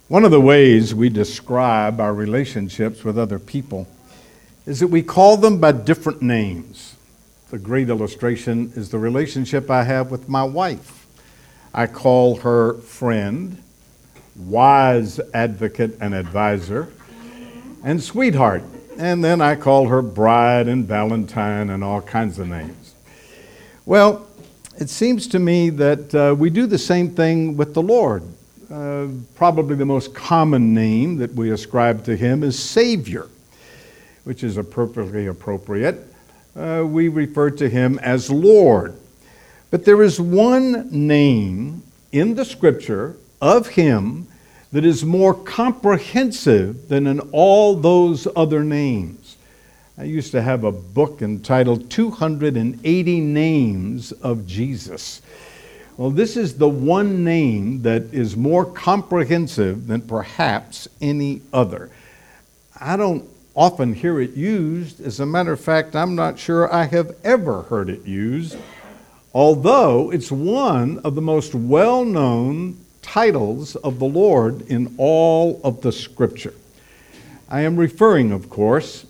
One of the ways we describe our relationships with other people is that we call them by different names. The great illustration is the relationship I have with my wife. I call her friend, wise advocate and advisor, and sweetheart. And then I call her bride and Valentine and all kinds of names. Well, it seems to me that we do the same thing with the Lord. Probably the most common name that we ascribe to him is Savior, which is perfectly appropriate. We refer to him as Lord. But there is one name in the Scripture of him that is more comprehensive than in all those other names. I used to have a book entitled 280 Names of Jesus. Well, this is the one name that is more comprehensive than perhaps any other. I don't often hear it used. As a matter of fact, I'm not sure I have ever heard it used, although it's one of the most well-known titles of the Lord in all of the Scripture. I am referring, of course,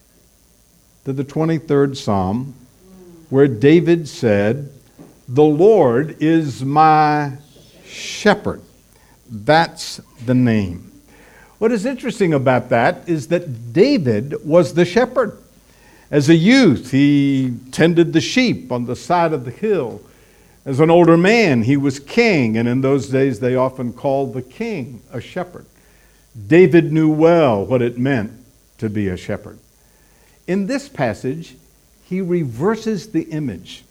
to the 23rd Psalm, where David said, "The Lord is my shepherd." That's the name. What is interesting about that is that David was the shepherd. As a youth, he tended the sheep on the side of the hill. As an older man, he was king, and in those days they often called the king a shepherd. David knew well what it meant to be a shepherd. In this passage, he reverses the image.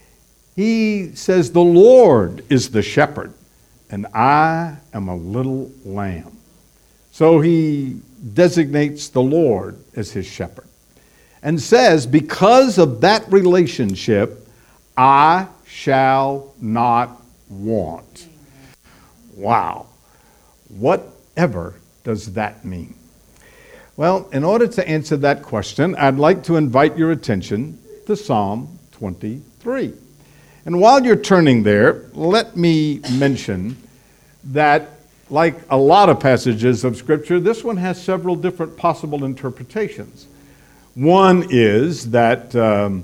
He says, "The Lord is the shepherd, and I am a little lamb." So he designates the Lord as his shepherd and says, because of that relationship, I shall not want. Wow. Whatever does that mean? Well, in order to answer that question, I'd like to invite your attention to Psalm 23. And while you're turning there, let me mention that, like a lot of passages of Scripture, this one has several different possible interpretations. One is that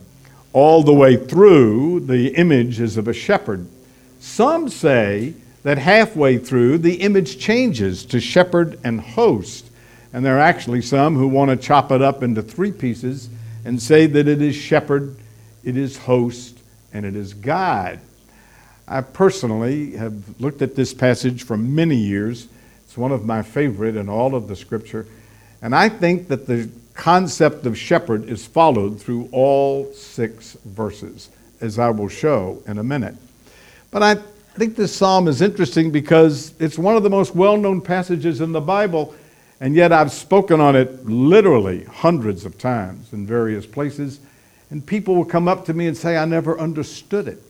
all the way through, the image is of a shepherd. Some say that halfway through, the image changes to shepherd and host. And there are actually some who want to chop it up into three pieces and say that it is shepherd, it is host, and it is guide. I personally have looked at this passage for many years. It's one of my favorite in all of the Scripture. And I think that the concept of shepherd is followed through all 6 verses, as I will show in a minute. But I think this psalm is interesting because it's one of the most well-known passages in the Bible, and yet I've spoken on it literally hundreds of times in various places, and people will come up to me and say, "I never understood it.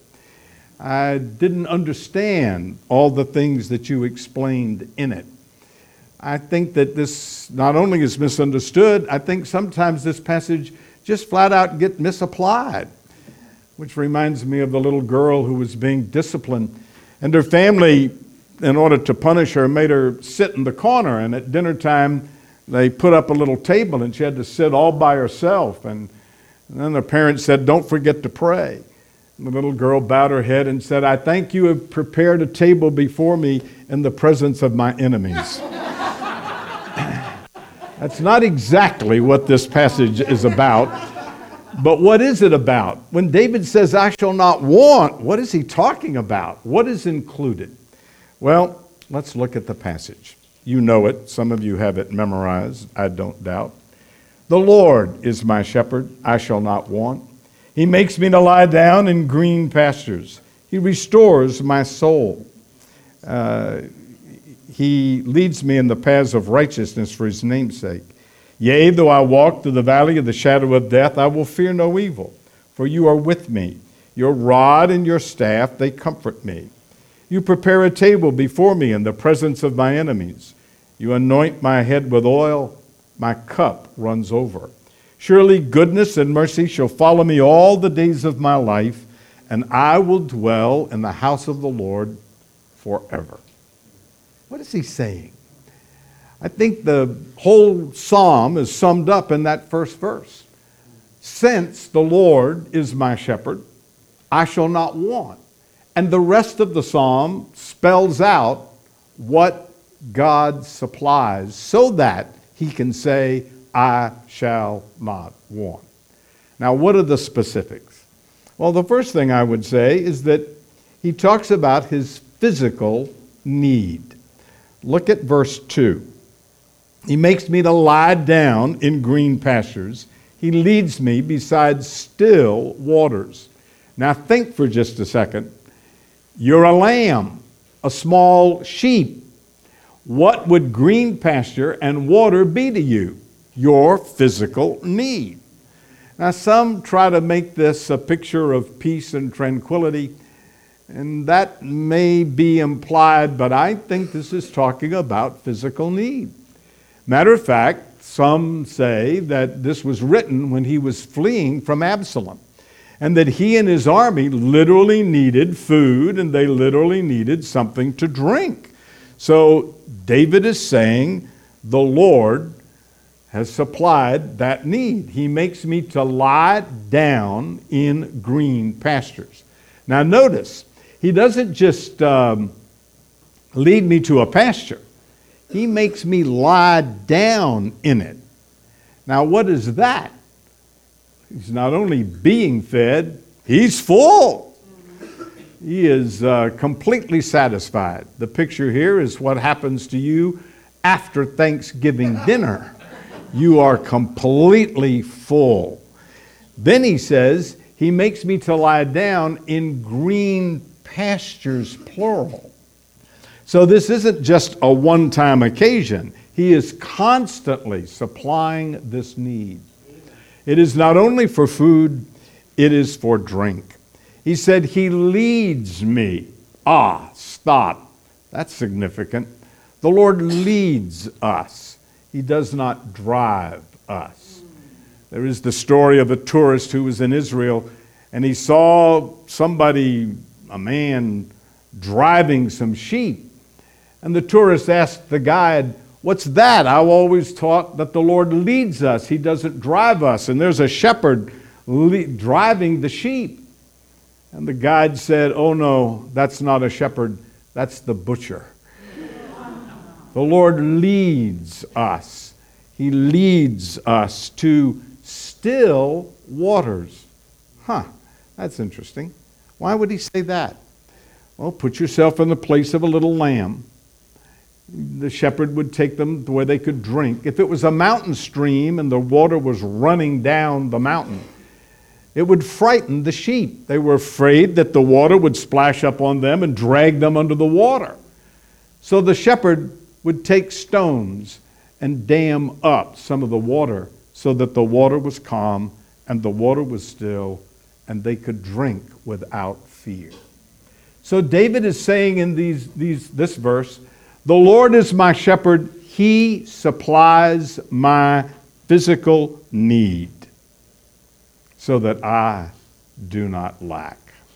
I didn't understand all the things that you explained in it." I think that this not only is misunderstood, I think sometimes this passage just flat out gets misapplied, which reminds me of the little girl who was being disciplined, and her family, in order to punish her, made her sit in the corner, and at dinner time they put up a little table and she had to sit all by herself, and then the parents said, "Don't forget to pray." And the little girl bowed her head and said, "I thank you have prepared a table before me in the presence of my enemies." That's not exactly what this passage is about. But what is it about? When David says, "I shall not want," what is he talking about? What is included? Well, let's look at the passage. You know it. Some of you have it memorized, I don't doubt. "The Lord is my shepherd, I shall not want. He makes me to lie down in green pastures. He restores my soul. He leads me in the paths of righteousness for his name's sake. Yea, though I walk through the valley of the shadow of death, I will fear no evil, for you are with me. Your rod and your staff, they comfort me. You prepare a table before me in the presence of my enemies. You anoint my head with oil, my cup runs over. Surely goodness and mercy shall follow me all the days of my life, and I will dwell in the house of the Lord forever." What is he saying? I think the whole psalm is summed up in that first verse. Since the Lord is my shepherd, I shall not want. And the rest of the psalm spells out what God supplies so that he can say, I shall not want. Now, what are the specifics? Well, the first thing I would say is that he talks about his physical need. Look at verse 2. He makes me to lie down in green pastures. He leads me beside still waters. Now think for just a second. You're a lamb, a small sheep. What would green pasture and water be to you? Your physical need. Now some try to make this a picture of peace and tranquility, and that may be implied, but I think this is talking about physical need. Matter of fact, some say that this was written when he was fleeing from Absalom, and that he and his army literally needed food, and they literally needed something to drink. So David is saying, the Lord has supplied that need. He makes me to lie down in green pastures. Now notice, he doesn't just lead me to a pasture. He makes me lie down in it. Now what is that? He's not only being fed, he's full. He is completely satisfied. The picture here is what happens to you after Thanksgiving dinner. You are completely full. Then he says, he makes me to lie down in green pastures, plural. So this isn't just a one-time occasion. He is constantly supplying this need. It is not only for food, it is for drink. He said, he leads me. Stop. That's significant. The Lord leads us. He does not drive us. There is the story of a tourist who was in Israel, and he saw a man driving some sheep. And the tourist asked the guide, what's that? I've always taught that the Lord leads us. He doesn't drive us. And there's a shepherd driving the sheep. And the guide said, oh no, that's not a shepherd. That's the butcher. The Lord leads us. He leads us to still waters. That's interesting. Why would he say that? Well, put yourself in the place of a little lamb. The shepherd would take them to where they could drink. If it was a mountain stream and the water was running down the mountain, it would frighten the sheep. They were afraid that the water would splash up on them and drag them under the water. So the shepherd would take stones and dam up some of the water so that the water was calm and the water was still and they could drink without fear. So David is saying in this verse, the Lord is my shepherd. He supplies my physical need so that I do not lack.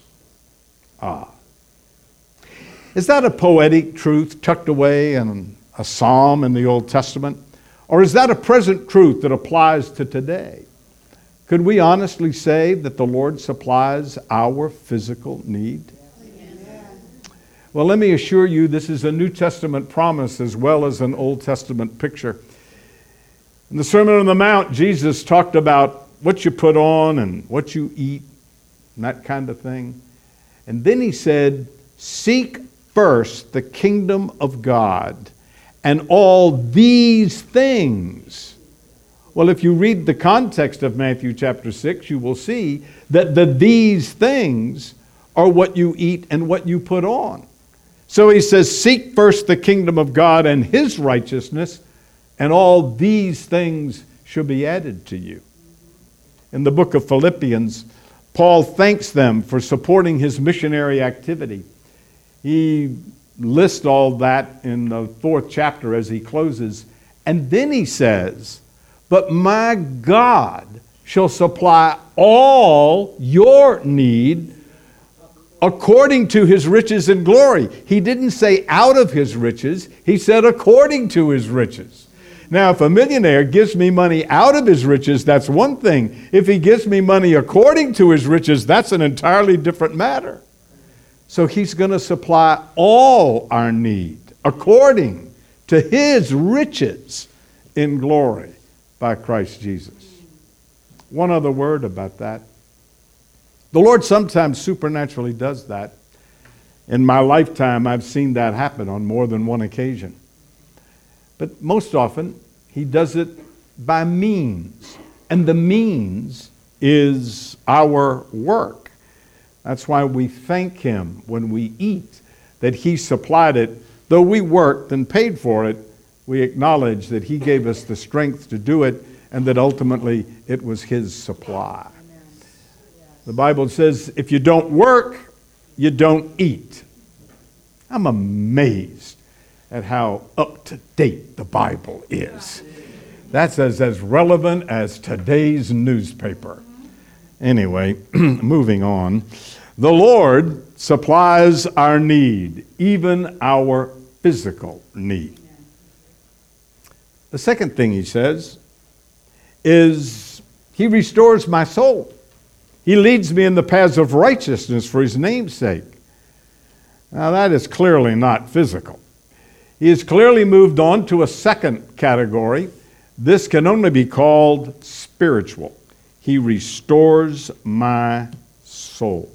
Is that a poetic truth tucked away in a psalm in the Old Testament? Or is that a present truth that applies to today? Could we honestly say that the Lord supplies our physical need? Well, let me assure you, this is a New Testament promise as well as an Old Testament picture. In the Sermon on the Mount, Jesus talked about what you put on and what you eat and that kind of thing. And then he said, seek first the kingdom of God and all these things. Well, if you read the context of Matthew chapter 6, you will see that these things are what you eat and what you put on. So he says, seek first the kingdom of God and his righteousness, and all these things shall be added to you. In the book of Philippians, Paul thanks them for supporting his missionary activity. He lists all that in the 4th chapter as he closes. And then he says, but my God shall supply all your need according to his riches and glory. He didn't say out of his riches. He said according to his riches. Now, if a millionaire gives me money out of his riches, that's one thing. If he gives me money according to his riches, that's an entirely different matter. So he's going to supply all our need according to his riches in glory by Christ Jesus. One other word about that. The Lord sometimes supernaturally does that. In my lifetime, I've seen that happen on more than one occasion. But most often, he does it by means. And the means is our work. That's why we thank him when we eat, that he supplied it. Though we worked and paid for it, we acknowledge that he gave us the strength to do it and that ultimately it was his supply. The Bible says if you don't work, you don't eat. I'm amazed at how up to date the Bible is. That's as relevant as today's newspaper. Anyway, moving on. The Lord supplies our need, even our physical need. The second thing he says is he restores my soul. He leads me in the paths of righteousness for his name's sake. Now that is clearly not physical. He has clearly moved on to a second category. This can only be called spiritual. He restores my soul.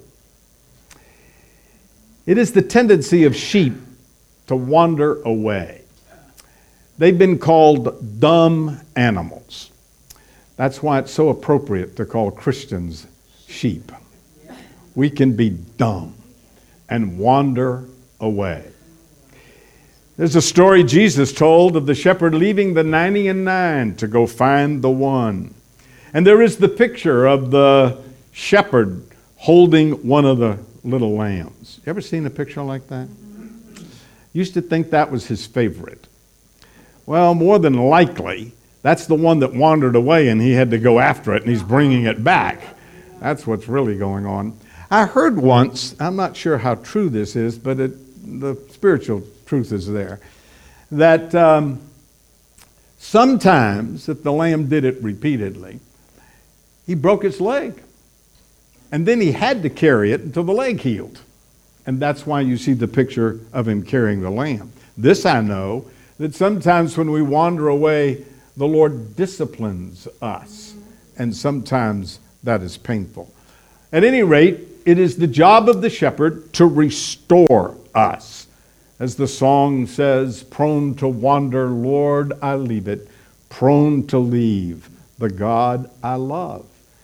It is the tendency of sheep to wander away. They've been called dumb animals. That's why it's so appropriate to call Christians sheep. We can be dumb and wander away. There's a story Jesus told of the shepherd leaving the 99 to go find the one. And there is the picture of the shepherd holding one of the little lambs. You ever seen a picture like that? Used to think that was his favorite. Well, more than likely, that's the one that wandered away and he had to go after it and he's bringing it back. That's what's really going on. I heard once, I'm not sure how true this is, but the spiritual truth is there, that sometimes if the lamb did it repeatedly, he broke its leg. And then he had to carry it until the leg healed. And that's why you see the picture of him carrying the lamb. This I know, that sometimes when we wander away, the Lord disciplines us. And sometimes that is painful. At any rate, it is the job of the shepherd to restore us. As the song says, prone to wander, Lord, I leave it. Prone to leave the God I love.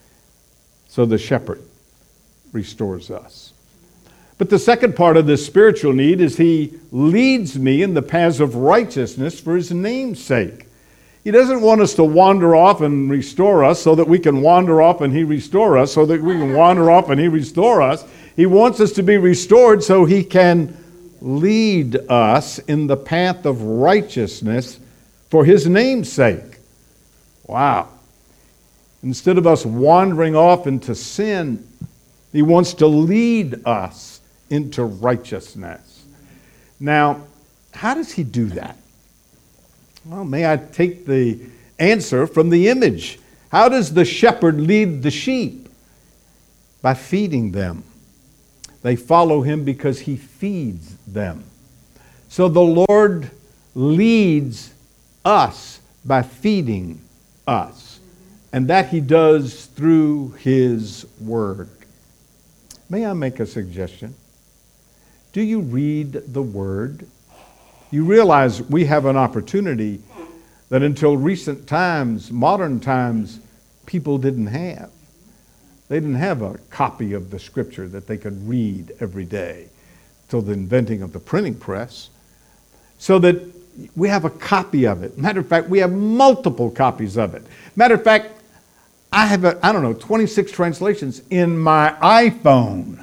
So the shepherd restores us. But the second part of this spiritual need is he leads me in the paths of righteousness for his name's sake. He doesn't want us to wander off and restore us so that we can wander off and he restore us, so that we can wander off and he restore us. He wants us to be restored so he can lead us in the path of righteousness for his name's sake. Wow. Instead of us wandering off into sin, he wants to lead us into righteousness. Now, how does he do that? Well, may I take the answer from the image. How does the shepherd lead the sheep? By feeding them. They follow him because he feeds them. So the Lord leads us by feeding us. And that he does through his word. May I make a suggestion? Do you read the word? You realize we have an opportunity that until recent times, modern times, people didn't have. They didn't have a copy of the scripture that they could read every day till the inventing of the printing press. So that we have a copy of it. Matter of fact, we have multiple copies of it. Matter of fact, I have 26 translations in my iPhone.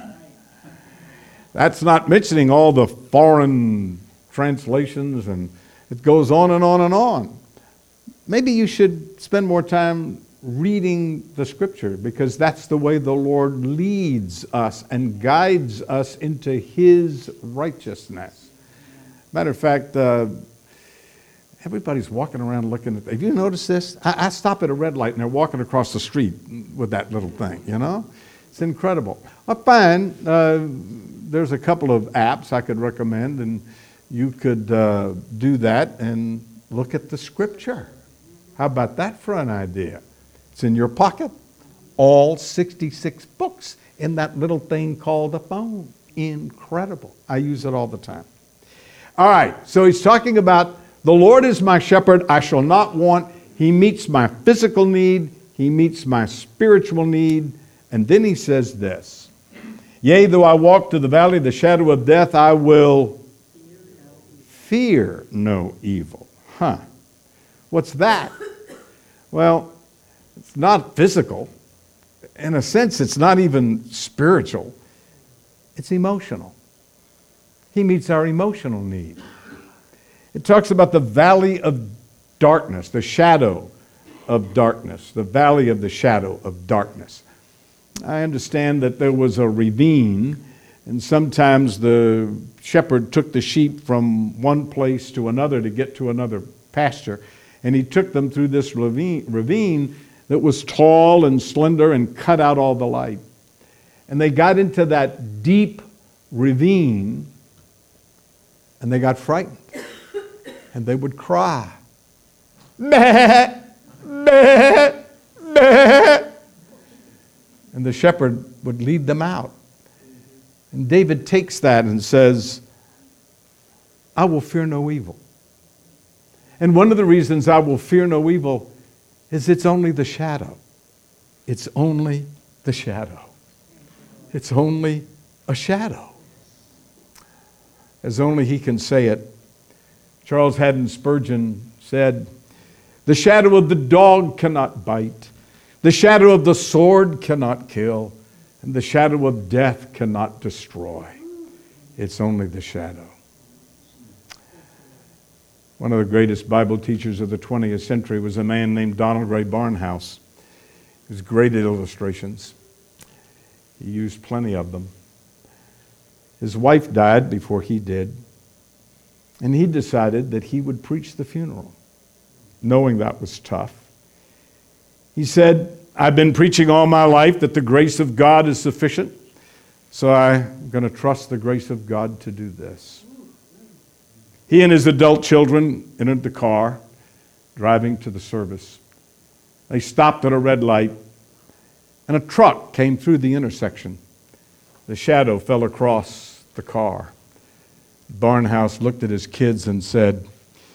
That's not mentioning all the foreign translations, and it goes on and on and on. Maybe you should spend more time reading the Scripture, because that's the way the Lord leads us and guides us into His righteousness. Matter of fact, everybody's walking around looking at. Have you noticed this? I stop at a red light and they're walking across the street with that little thing, you know? It's incredible. I find there's a couple of apps I could recommend, and you could do that and look at the Scripture. How about that for an idea? It's in your pocket. All 66 books in that little thing called a phone. Incredible. I use it all the time. All right, so he's talking about the Lord is my shepherd, I shall not want. He meets my physical need. He meets my spiritual need. And then he says this, yea, though I walk through the valley of the shadow of death, I will fear no evil. What's that? Well, it's not physical. In a sense, it's not even spiritual. It's emotional. He meets our emotional need. It talks about the valley of darkness, the shadow of darkness, the valley of the shadow of darkness. I understand that there was a ravine, and sometimes the shepherd took the sheep from one place to another to get to another pasture, and he took them through this ravine that was tall and slender and cut out all the light. And they got into that deep ravine, and they got frightened. And they would cry. Meh, meh, meh. And the shepherd would lead them out. And David takes that and says, I will fear no evil. And one of the reasons I will fear no evil is it's only the shadow. It's only the shadow. It's only a shadow. As only he can say it. Charles Haddon Spurgeon said, the shadow of the dog cannot bite, the shadow of the sword cannot kill, and the shadow of death cannot destroy. It's only the shadow. One of the greatest Bible teachers of the 20th century was a man named Donald Ray Barnhouse. His great illustrations. He used plenty of them. His wife died before he did. And he decided that he would preach the funeral, knowing that was tough. He said, I've been preaching all my life that the grace of God is sufficient, so I'm going to trust the grace of God to do this. He and his adult children entered the car, driving to the service. They stopped at a red light, and a truck came through the intersection. The shadow fell across the car. Barnhouse looked at his kids and said,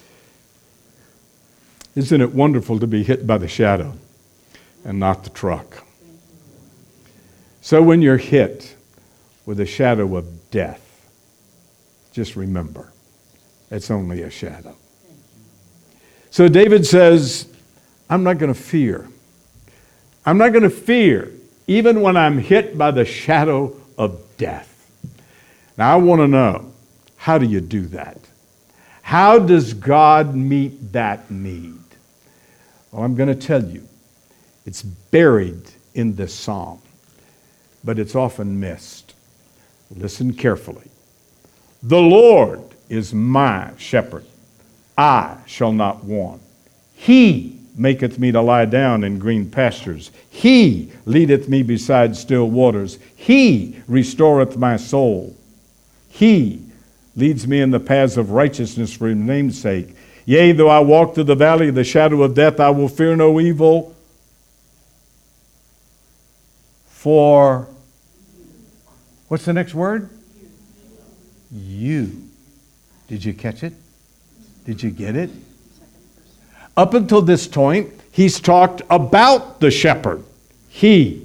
isn't it wonderful to be hit by the shadow and not the truck? So when you're hit with a shadow of death, just remember, it's only a shadow. So David says, I'm not going to fear. I'm not going to fear even when I'm hit by the shadow of death. Now I want to know, how do you do that? How does God meet that need? Well, I'm going to tell you. It's buried in this psalm, but it's often missed. Listen carefully. The Lord is my shepherd. I shall not want. He maketh me to lie down in green pastures. He leadeth me beside still waters. He restoreth my soul. He leads me in the paths of righteousness for his name's sake. Yea, though I walk through the valley of the shadow of death, I will fear no evil. For, what's the next word? You. Did you catch it? Did you get it? Up until this point, he's talked about the shepherd. He.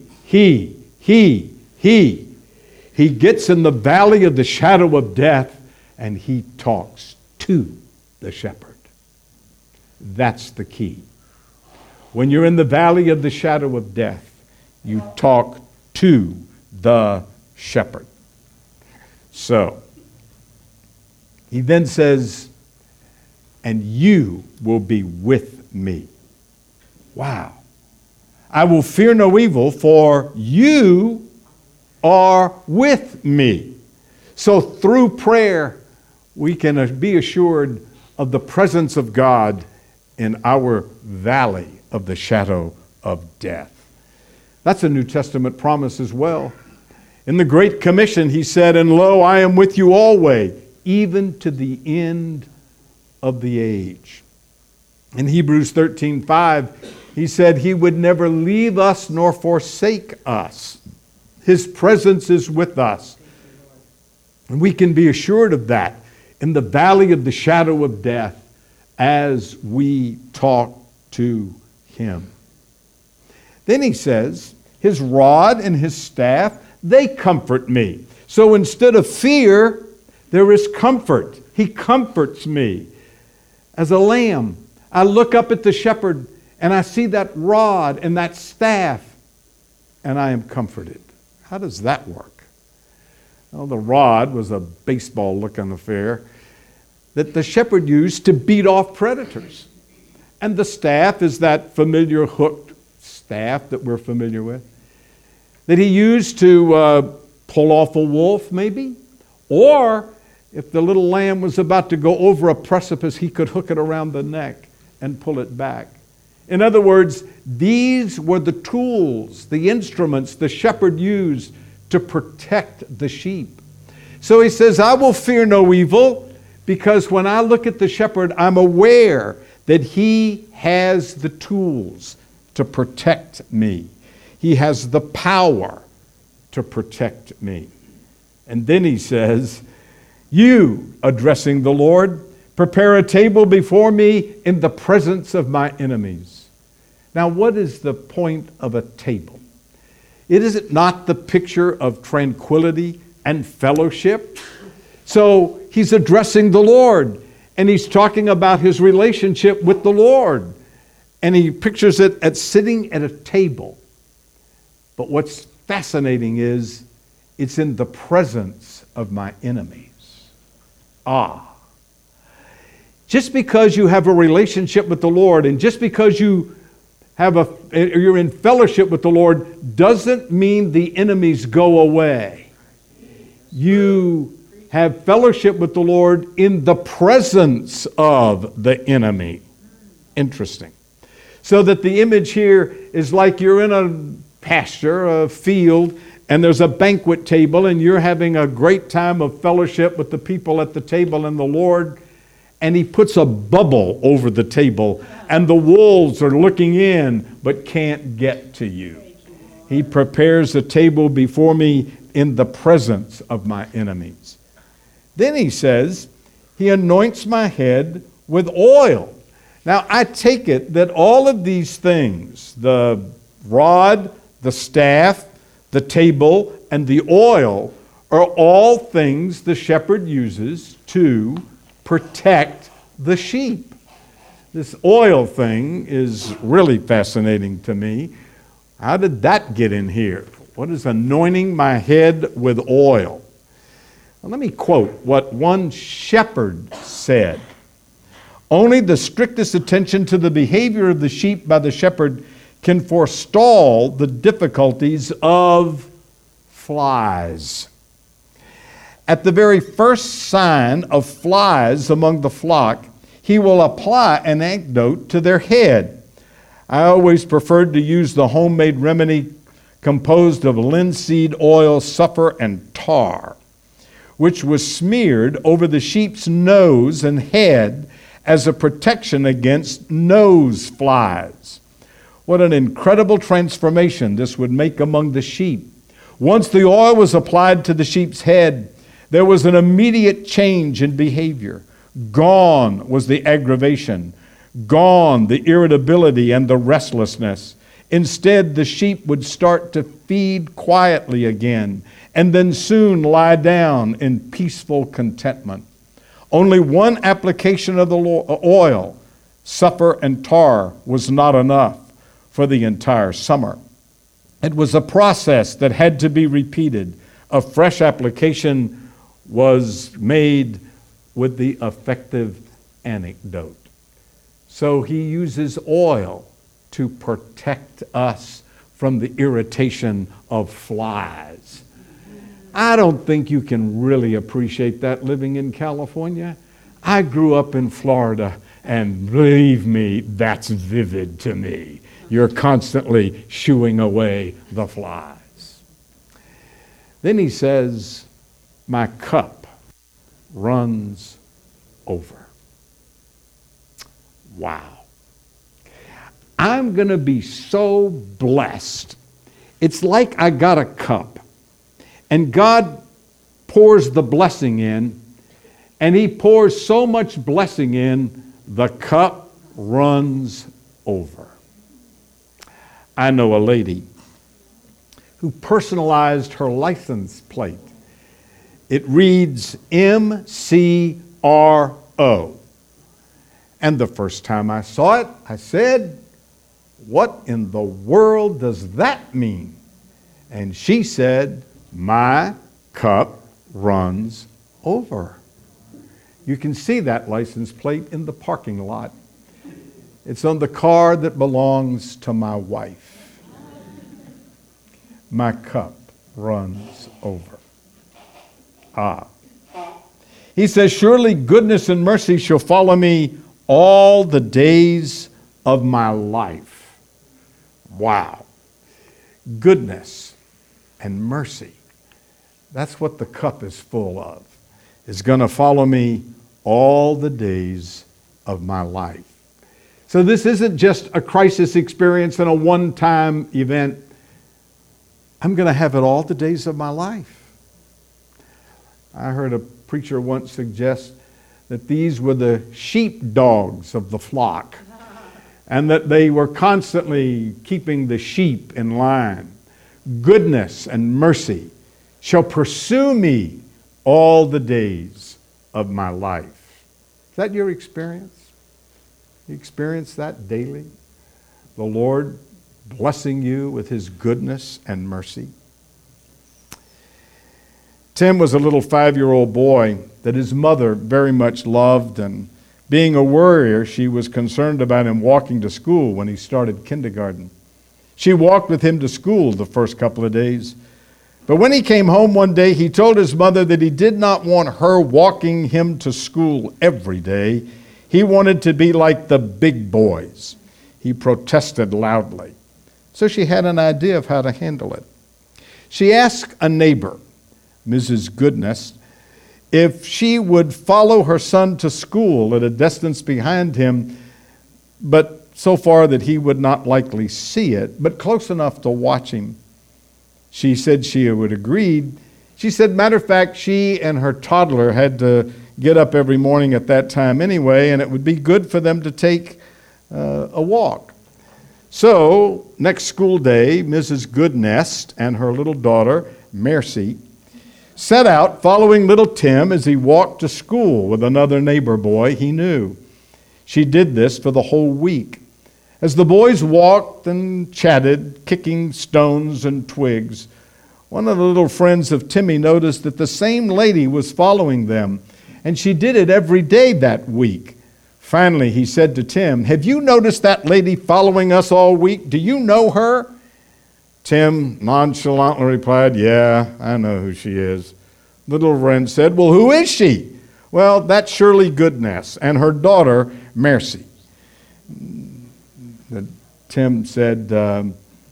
He gets in the valley of the shadow of death, and he talks to the shepherd. That's the key. When you're in the valley of the shadow of death, you talk to the shepherd. So, he then says, and you will be with me. Wow. I will fear no evil, for you are with me. So through prayer, we can be assured of the presence of God in our valley of the shadow of death. That's a New Testament promise as well. In the Great Commission, he said, and lo, I am with you always, even to the end of the age. In Hebrews 13:5, he said he would never leave us nor forsake us. His presence is with us. And we can be assured of that in the valley of the shadow of death as we talk to him. Then he says, his rod and his staff, they comfort me. So instead of fear, there is comfort. He comforts me. As a lamb, I look up at the shepherd and I see that rod and that staff, and I am comforted. How does that work? Well, the rod was a baseball-looking affair that the shepherd used to beat off predators. And the staff is that familiar hooked staff that we're familiar with, that he used to pull off a wolf, maybe. Or if the little lamb was about to go over a precipice, he could hook it around the neck and pull it back. In other words, these were the tools, the instruments the shepherd used to protect the sheep. So he says, I will fear no evil, because when I look at the shepherd, I'm aware that he has the tools to protect me. He has the power to protect me. And then he says, you, addressing the Lord, prepare a table before me in the presence of my enemies. Now, what is the point of a table? Is it not the picture of tranquility and fellowship? So he's addressing the Lord, and he's talking about his relationship with the Lord. And he pictures it as sitting at a table. But what's fascinating is it's in the presence of my enemies. Just because you have a relationship with the Lord, and just because you're in fellowship with the Lord, doesn't mean the enemies go away. You have fellowship with the Lord in the presence of the enemy. Interesting. So that the image here is like you're in a pasture, a field, and there's a banquet table, and you're having a great time of fellowship with the people at the table and the Lord, and he puts a bubble over the table, and the wolves are looking in but can't get to you. He prepares a table before me in the presence of my enemies. Then he says, he anoints my head with oil. Now, I take it that all of these things, the rod, the staff, the table, and the oil, are all things the shepherd uses to protect the sheep. This oil thing is really fascinating to me. How did that get in here? What is anointing my head with oil? Well, let me quote what one shepherd said. Only the strictest attention to the behavior of the sheep by the shepherd can forestall the difficulties of flies. At the very first sign of flies among the flock, he will apply an antidote to their head. I always preferred to use the homemade remedy composed of linseed oil, sulfur, and tar, which was smeared over the sheep's nose and head as a protection against nose flies. What an incredible transformation this would make among the sheep. Once the oil was applied to the sheep's head, there was an immediate change in behavior. Gone was the aggravation. Gone the irritability and the restlessness. Instead, the sheep would start to feed quietly again, and then soon lie down in peaceful contentment. Only one application of the oil, sulfur and tar, was not enough for the entire summer. It was a process that had to be repeated. A fresh application was made with the effective antidote. So he uses oil to protect us from the irritation of flies. I don't think you can really appreciate that living in California. I grew up in Florida, and believe me, that's vivid to me. You're constantly shooing away the flies. Then he says, my cup runs over. Wow. I'm going to be so blessed. It's like I got a cup, and God pours the blessing in, and he pours so much blessing in, the cup runs over. I know a lady who personalized her license plate. It reads MCRO. And the first time I saw it, I said, what in the world does that mean? And she said, my cup runs over. You can see that license plate in the parking lot. It's on the car that belongs to my wife. My cup runs over. He says, surely goodness and mercy shall follow me all the days of my life. Wow. Goodness and mercy. That's what the cup is full of. Is going to follow me all the days of my life. So this isn't just a crisis experience and a one-time event. I'm going to have it all the days of my life. I heard a preacher once suggest that these were the sheepdogs of the flock, and that they were constantly keeping the sheep in line. Goodness and mercy shall pursue me all the days of my life. Is that your experience? You experience that daily? The Lord blessing you with his goodness and mercy? Tim was a little 5-year-old boy that his mother very much loved, and being a worrier, she was concerned about him walking to school when he started kindergarten. She walked with him to school the first couple of days. But when he came home one day, he told his mother that he did not want her walking him to school every day. He wanted to be like the big boys. He protested loudly. So she had an idea of how to handle it. She asked a neighbor, Mrs. Goodness, if she would follow her son to school at a distance behind him, but so far that he would not likely see it, but close enough to watch him. She said she would agree. She said, matter of fact, she and her toddler had to get up every morning at that time anyway, and it would be good for them to take a walk. So, next school day, Mrs. Goodnest and her little daughter, Mercy, set out following little Tim as he walked to school with another neighbor boy he knew. She did this for the whole week. As the boys walked and chatted, kicking stones and twigs, one of the little friends of Timmy noticed that the same lady was following them, and she did it every day that week. Finally, he said to Tim, have you noticed that lady following us all week? Do you know her? Tim nonchalantly replied, yeah, I know who she is. Little friend said, well, who is she? Well, that's Shirley Goodness and her daughter, Mercy. Tim said to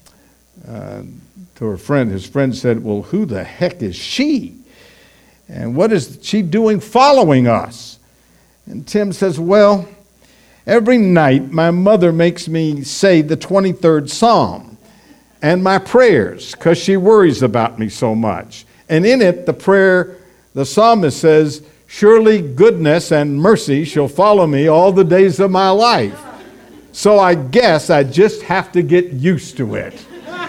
her friend, his friend said, well, who the heck is she? And what is she doing following us? And Tim says, well, every night my mother makes me say the 23rd Psalm and my prayers, because she worries about me so much. And in it, the psalmist says, surely goodness and mercy shall follow me all the days of my life. So I guess I just have to get used to it.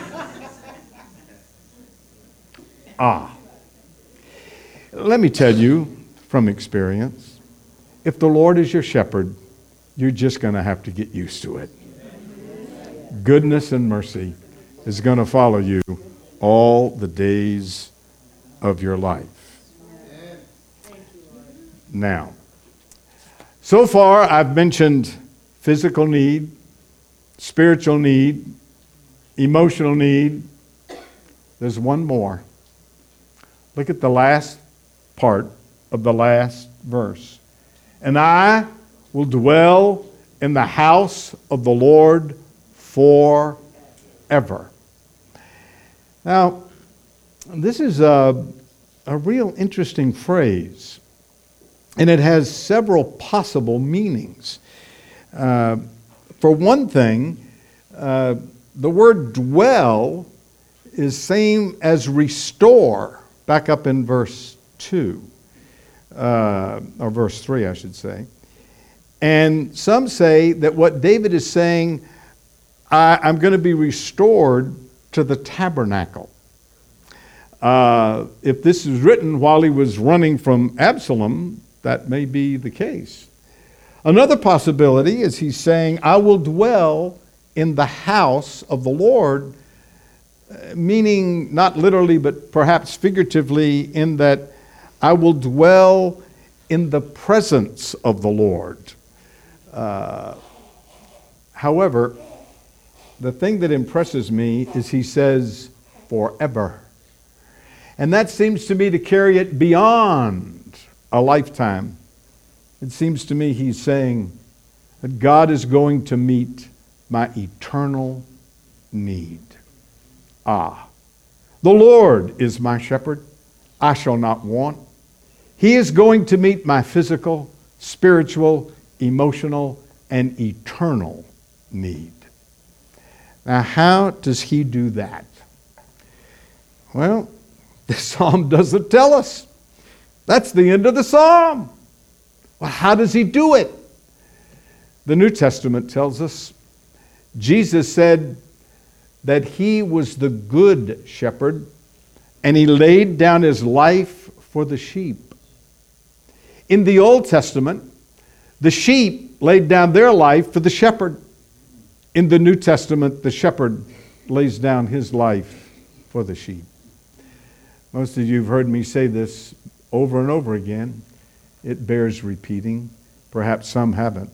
Let me tell you from experience, if the Lord is your shepherd, you're just going to have to get used to it. Goodness and mercy is going to follow you all the days of your life. Now, so far I've mentioned physical need, spiritual need, emotional need. There's one more. Look at the last part of the last verse. And I will dwell in the house of the Lord forever. Now, this is a real interesting phrase, and it has several possible meanings. For one thing, the word dwell is same as restore, back up in verse 2, or verse 3, I should say. And some say that what David is saying, I'm going to be restored to the tabernacle. If this is written while he was running from Absalom, that may be the case. Another possibility is he's saying, I will dwell in the house of the Lord, meaning not literally, but perhaps figuratively, in that I will dwell in the presence of the Lord. However, the thing that impresses me is he says forever. And that seems to me to carry it beyond a lifetime. It seems to me he's saying that God is going to meet my eternal need. The Lord is my shepherd. I shall not want. He is going to meet my physical, spiritual, emotional, and eternal need. Now, how does he do that? Well, the psalm doesn't tell us. That's the end of the psalm. Well, how does he do it? The New Testament tells us Jesus said that he was the good shepherd and he laid down his life for the sheep. In the Old Testament, the sheep laid down their life for the shepherd. In the New Testament, the shepherd lays down his life for the sheep. Most of you have heard me say this over and over again. It bears repeating. Perhaps some haven't.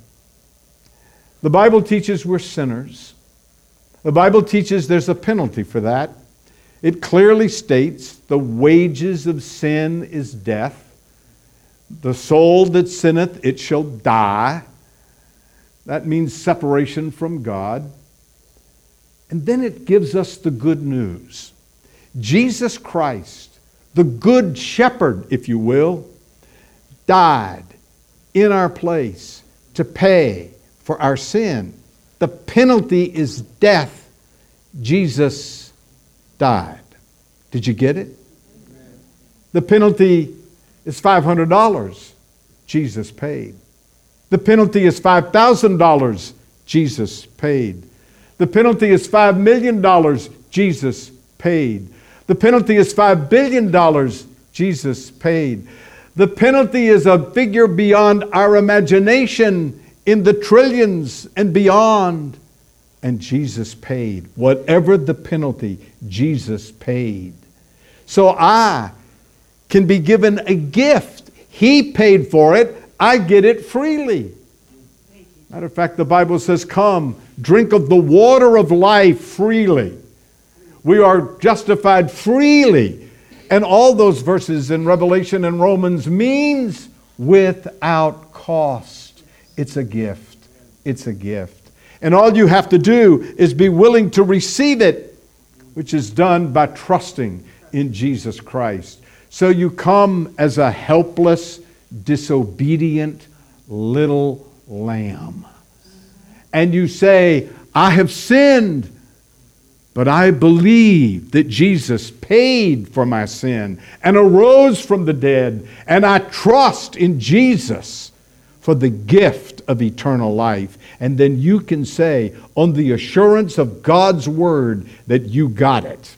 The Bible teaches we're sinners. The Bible teaches there's a penalty for that. It clearly states the wages of sin is death. The soul that sinneth, it shall die. That means separation from God. And then it gives us the good news. Jesus Christ, the good shepherd, if you will, died in our place to pay for our sin. The penalty is death. Jesus died. Did you get it? The penalty is $500. Jesus paid. The penalty is $5,000. Jesus paid. The penalty is $5 million. Jesus paid. The penalty is $5 billion. Jesus paid. The penalty is a figure beyond our imagination, in the trillions and beyond. And Jesus paid. Whatever the penalty, Jesus paid. So I can be given a gift. He paid for it. I get it freely. Matter of fact, the Bible says, come, drink of the water of life freely. We are justified freely. And all those verses in Revelation and Romans means without cost. It's a gift. It's a gift. And all you have to do is be willing to receive it, which is done by trusting in Jesus Christ. So you come as a helpless, disobedient little lamb. And you say, I have sinned, but I believe that Jesus paid for my sin and arose from the dead, and I trust in Jesus for the gift of eternal life. And then you can say, on the assurance of God's word, that you got it.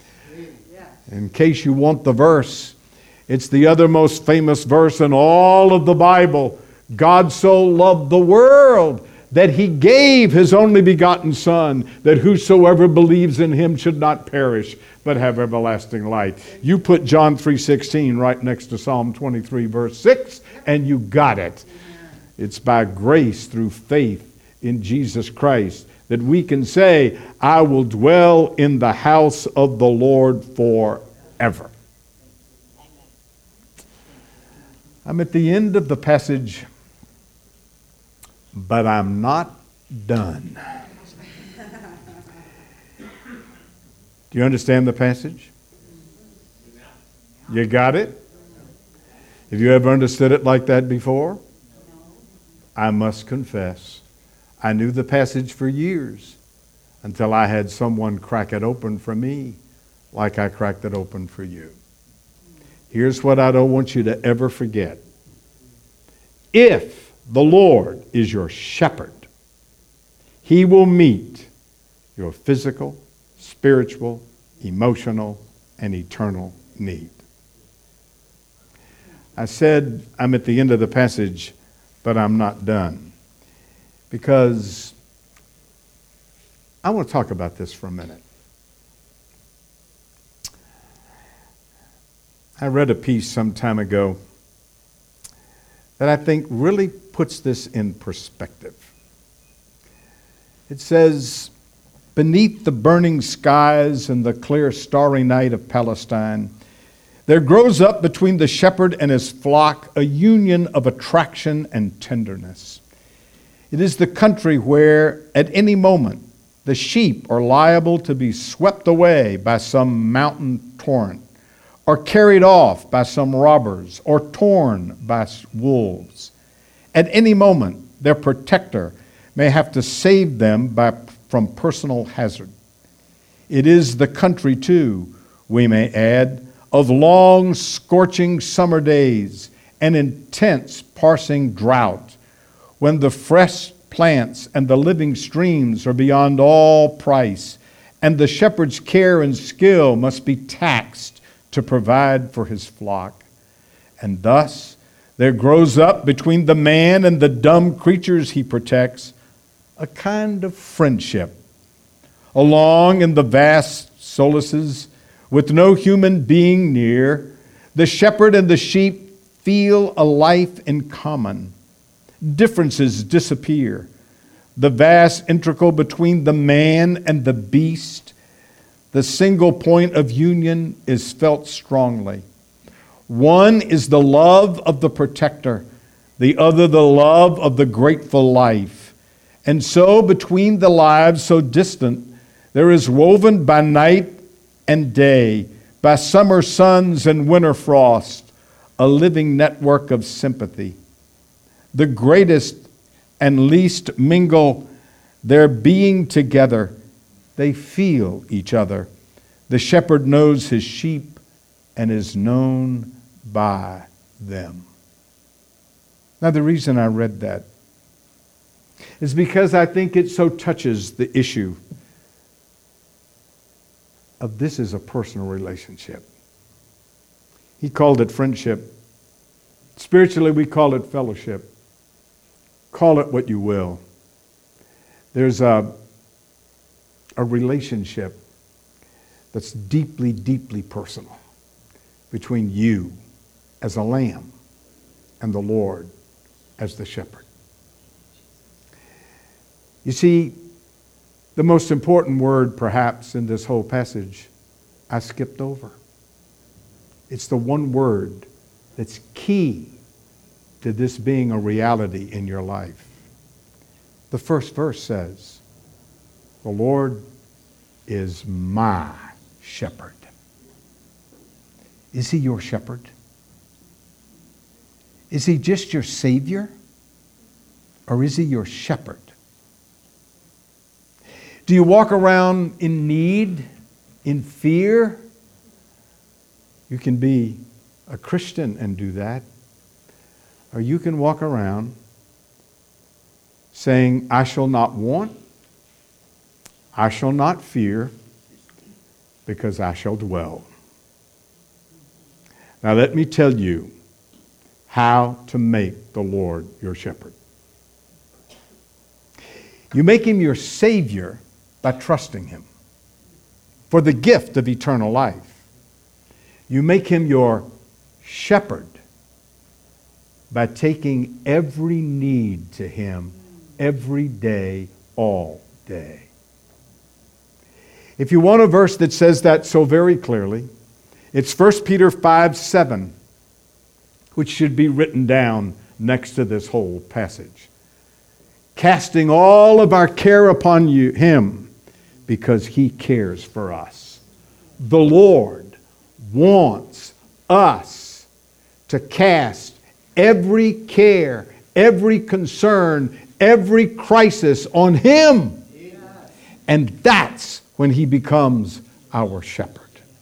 In case you want the verse, it's the other most famous verse in all of the Bible. God so loved the world that he gave his only begotten Son, that whosoever believes in him should not perish, but have everlasting life. You put John 3:16 right next to Psalm 23, verse 6, and you got it. It's by grace through faith in Jesus Christ that we can say, I will dwell in the house of the Lord forever. I'm at the end of the passage, but I'm not done. Do you understand the passage? You got it? Have you ever understood it like that before? I must confess, I knew the passage for years until I had someone crack it open for me like I cracked it open for you. Here's what I don't want you to ever forget. If the Lord is your shepherd, He will meet your physical, spiritual, emotional, and eternal need. I said I'm at the end of the passage, but I'm not done. Because I want to talk about this for a minute. I read a piece some time ago that I think really puts this in perspective. It says, beneath the burning skies and the clear starry night of Palestine, there grows up between the shepherd and his flock a union of attraction and tenderness. It is the country where, at any moment, the sheep are liable to be swept away by some mountain torrent, or carried off by some robbers, or torn by wolves. At any moment, their protector may have to save them from personal hazard. It is the country, too, we may add, of long, scorching summer days and intense, parsing drought, when the fresh plants and the living streams are beyond all price, and the shepherd's care and skill must be taxed to provide for his flock. And thus there grows up between the man and the dumb creatures he protects a kind of friendship. Along in the vast solaces, with no human being near, the shepherd and the sheep feel a life in common. Differences disappear. The vast integral between the man and the beast, the single point of union, is felt strongly. One is the love of the protector, the other the love of the grateful life. And so between the lives so distant, there is woven by night and day, by summer suns and winter frost, a living network of sympathy. The greatest and least mingle their being together. They feel each other. The shepherd knows his sheep and is known by them. Now, the reason I read that is because I think it so touches the issue of this is a personal relationship. He called it friendship. Spiritually, we call it fellowship. Call it what you will. There's a relationship that's deeply, deeply personal between you as a lamb and the Lord as the shepherd. You see, the most important word, perhaps, in this whole passage, I skipped over. It's the one word that's key to this being a reality in your life. The first verse says, the Lord is my shepherd. Is He your shepherd? Is He just your Savior? Or is He your shepherd? Do you walk around in need, in fear? You can be a Christian and do that. Or you can walk around saying, I shall not want, I shall not fear, because I shall dwell. Now let me tell you how to make the Lord your shepherd. You make Him your Savior by trusting Him for the gift of eternal life. You make Him your shepherd by taking every need to Him every day, all day. If you want a verse that says that so very clearly, it's 1 Peter 5:7, which should be written down next to this whole passage. Casting all of our care upon Him, because He cares for us. The Lord wants us to cast every care, every concern, every crisis on Him. And that's when He becomes our shepherd.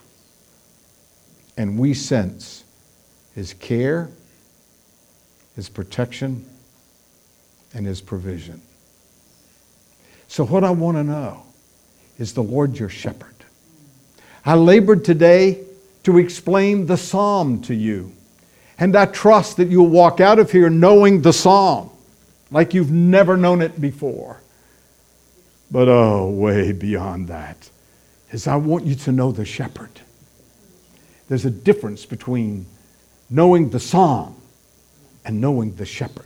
And we sense His care, His protection, and His provision. So what I want to know is the Lord your shepherd. I labored today to explain the psalm to you. And I trust that you'll walk out of here knowing the psalm like you've never known it before. But way beyond that is I want you to know the shepherd. There's a difference between knowing the psalm and knowing the shepherd.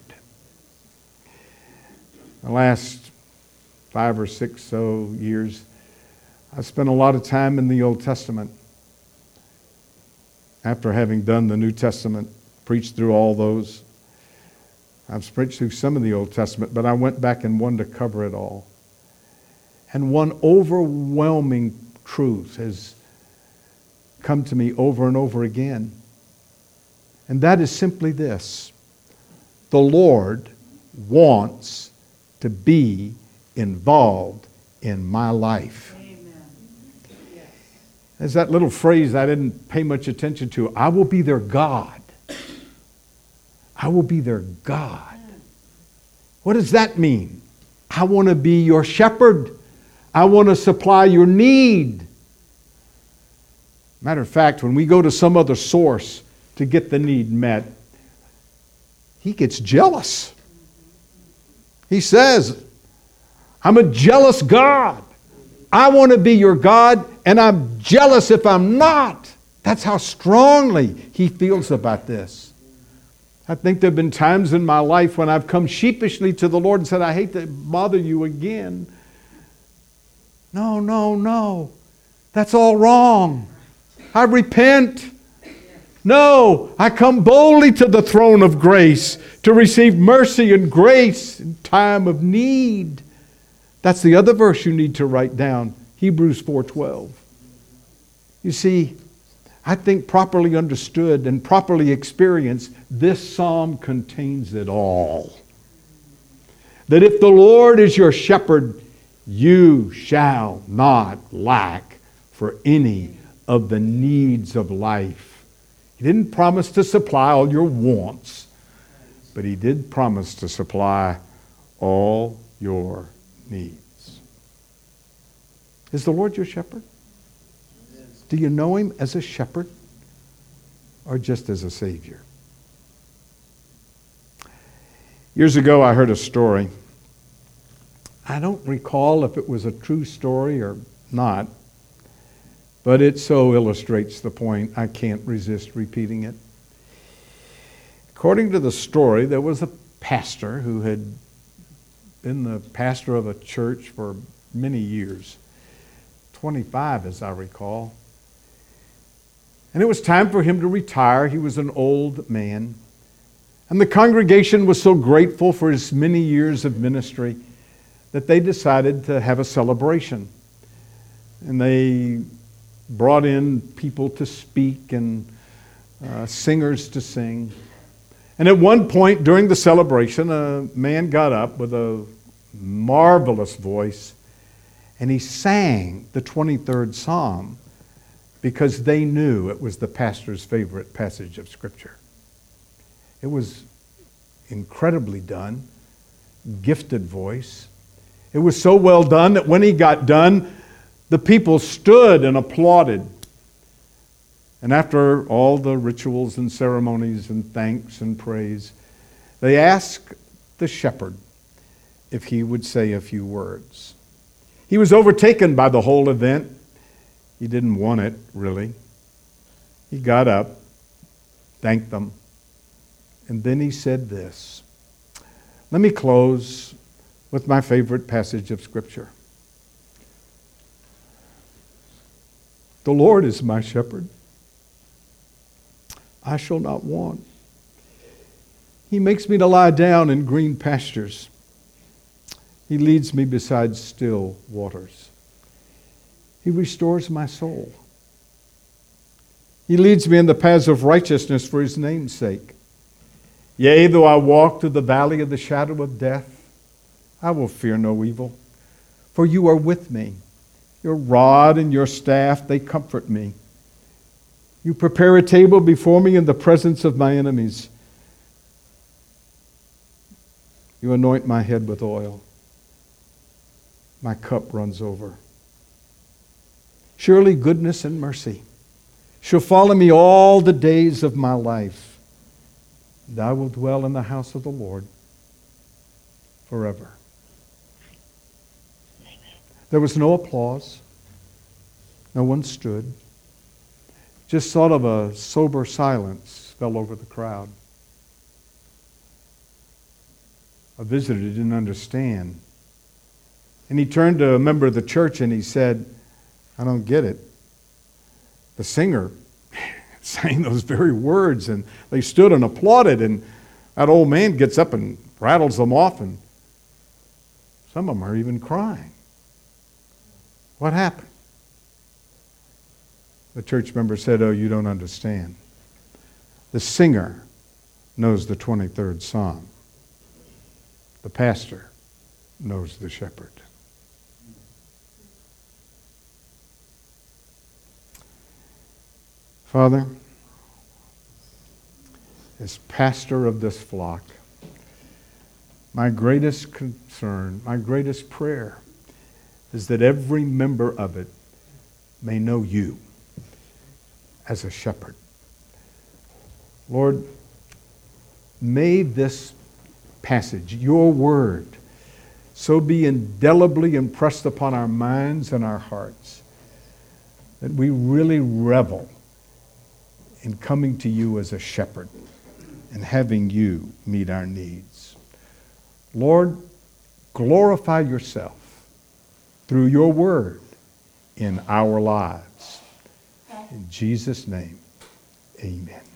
The last 5 or 6 so years, I spent a lot of time in the Old Testament. After having done the New Testament, preached through all those. I've preached through some of the Old Testament, but I went back and wanted to cover it all. And one overwhelming truth has come to me over and over again. And that is simply this: the Lord wants to be involved in my life. There's that little phrase I didn't pay much attention to. I will be their God. I will be their God. What does that mean? I want to be your shepherd. I want to supply your need. Matter of fact, when we go to some other source to get the need met, He gets jealous. He says, I'm a jealous God. I want to be your God, and I'm jealous if I'm not. That's how strongly He feels about this. I think there have been times in my life when I've come sheepishly to the Lord and said, I hate to bother you again. No. That's all wrong. I repent. No, I come boldly to the throne of grace to receive mercy and grace in time of need. That's the other verse you need to write down, Hebrews 4:12. You see, I think properly understood and properly experienced, this psalm contains it all. That if the Lord is your shepherd, you shall not lack for any of the needs of life. He didn't promise to supply all your wants, but He did promise to supply all your needs. Is the Lord your shepherd? Do you know Him as a shepherd or just as a Savior? Years ago, I heard a story. I don't recall if it was a true story or not, but it so illustrates the point, I can't resist repeating it. According to the story, there was a pastor who had been the pastor of a church for many years, 25 as I recall. And it was time for him to retire. He was an old man. And the congregation was so grateful for his many years of ministry that they decided to have a celebration. And they brought in people to speak and singers to sing. And at one point during the celebration, a man got up with a marvelous voice, and he sang the 23rd Psalm because they knew it was the pastor's favorite passage of Scripture. It was incredibly done, gifted voice. It was so well done that when he got done, the people stood and applauded. And after all the rituals and ceremonies and thanks and praise, they asked the shepherd if he would say a few words. He was overtaken by the whole event. He didn't want it, really. He got up, thanked them, and then he said this. Let me close with my favorite passage of Scripture. The Lord is my shepherd. I shall not want. He makes me to lie down in green pastures. He leads me beside still waters. He restores my soul. He leads me in the paths of righteousness for his name's sake. Yea, though I walk through the valley of the shadow of death, I will fear no evil, for you are with me. Your rod and your staff, they comfort me. You prepare a table before me in the presence of my enemies. You anoint my head with oil. My cup runs over. Surely goodness and mercy shall follow me all the days of my life, and I will dwell in the house of the Lord forever. There was no applause. No one stood. Just sort of a sober silence fell over the crowd. A visitor didn't understand. And he turned to a member of the church and he said, I don't get it. The singer sang those very words, and they stood and applauded, and that old man gets up and rattles them off, and some of them are even crying. What happened? The church member said, oh, you don't understand. The singer knows the 23rd Psalm. The pastor knows the shepherd. Father, as pastor of this flock, my greatest concern, my greatest prayer is that every member of it may know you as a shepherd. Lord, may this passage, your word, so be indelibly impressed upon our minds and our hearts that we really revel in coming to you as a shepherd and having you meet our needs. Lord, glorify yourself through your word in our lives. In Jesus' name, amen.